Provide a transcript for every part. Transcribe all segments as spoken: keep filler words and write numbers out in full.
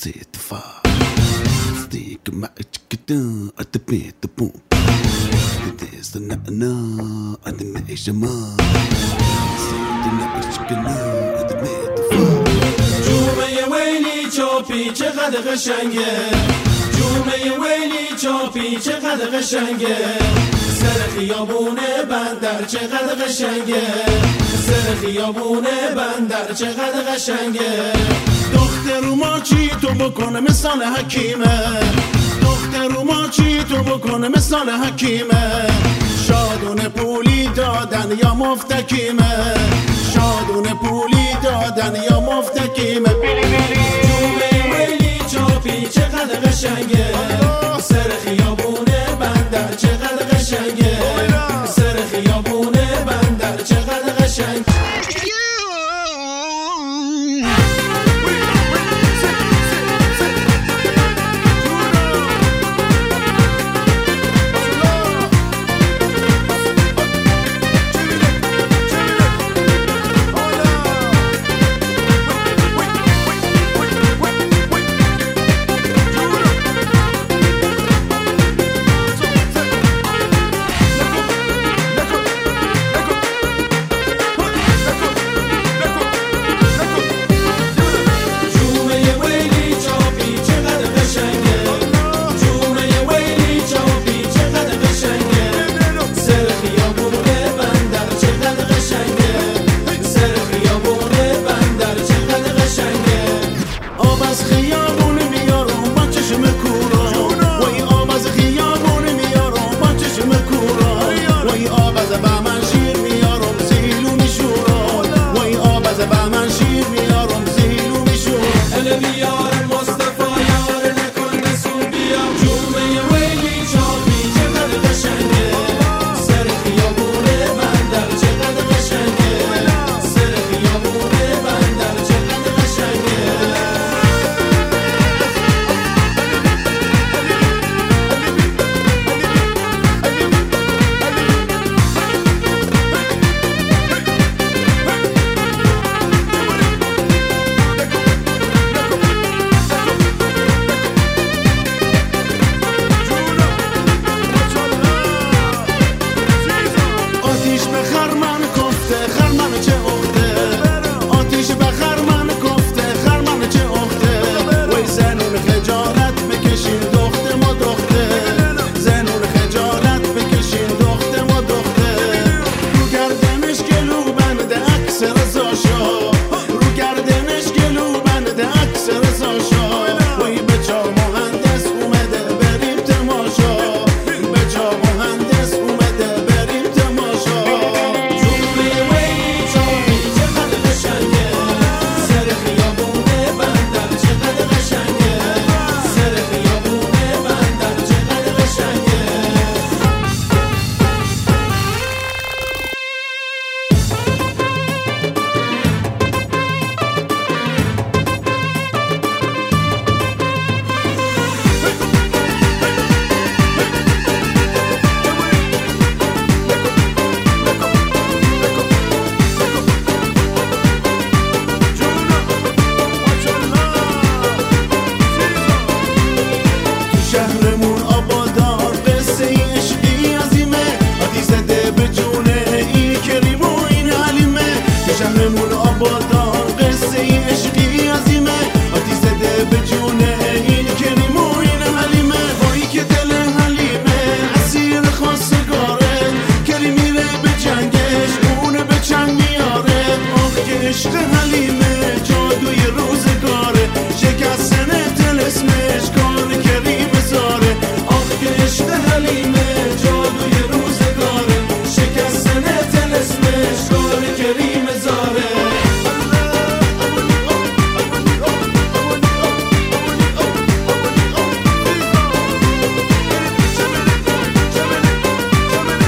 set the fire. Stick my chicken at the pit the boom. There's the na na at the measurement. The na chicken at the pit the fire. جومه ویلی چاپی چقدر قشنگه، جومه ویلی چاپی چقدر قشنگه، سر خیابون بندر چقدر قشنگه، سر خیابون بندر چقدر قشنگه. دختر ما چی تو بکنه مثال حکیمه، دختر ما چی تو بکنه مثال حکیمه، شادون پولی دادن یا مفتکیمه، شادون پولی دادن یا مفتکیمه. جومه ویلی چاپی چقدر قشنگه، سر خیابون بندر چقدر قشنگه، سر خیابون بندر چقدر قشنگه.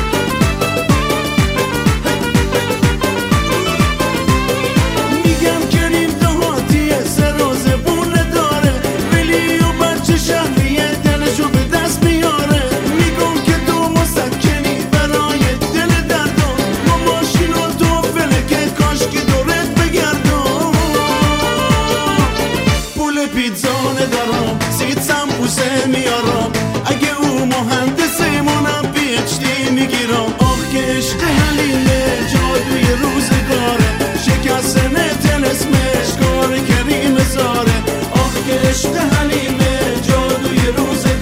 میگم میکنه تلسمش کار کریم زاره آخه که عشق حلیمه جادوی روز